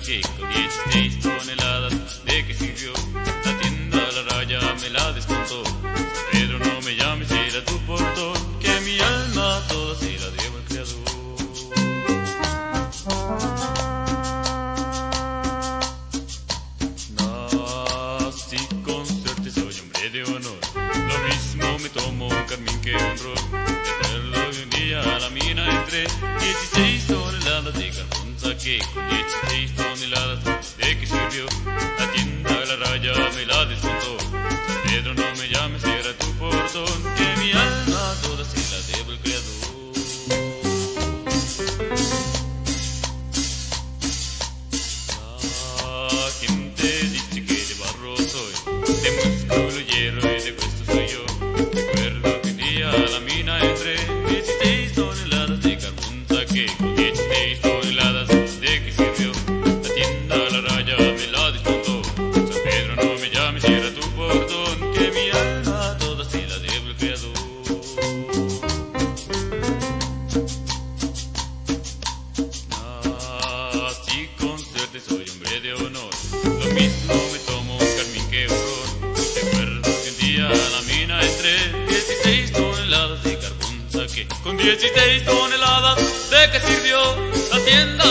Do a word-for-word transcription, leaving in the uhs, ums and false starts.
saqué con dieciséis toneladas. ¿De qué sirvió? La tienda a la raya me la descontó. San Pedro, no me llames, era tu portón, que mi alma toda se la debo al Creador. Nací con suerte, soy hombre de honor. Lo mismo me tomo un carmín que un ron. Recuerdo que un día a la mina entré. Dieciséis toneladas de carbón saqué con dieciséis toneladas. ¿De qué sirvió? La tienda a la raya me la descontó. San Pedro, no me llames, era tu portón, que mi alma toda se la debo al Creador. La gente dice que de barro soy, de músculo, hierro y de hueso soy yo. Recuerdo que un día a la mina entré. Dieciséis toneladas de carbón saqué con dieciséis toneladas. ¿De qué sirvió? La tienda a la raya me la descontó. San Pedro, no me llames, era tu portón, que mi alma toda se la debo al Creador. Nací con suerte, soy hombre de honor. Lo mismo me tomo un carmín que un ron. Recuerdo que un día a la mina entré. Dieciséis toneladas de carbón saqué con dieciséis toneladas. ¿De qué sirvió? La tienda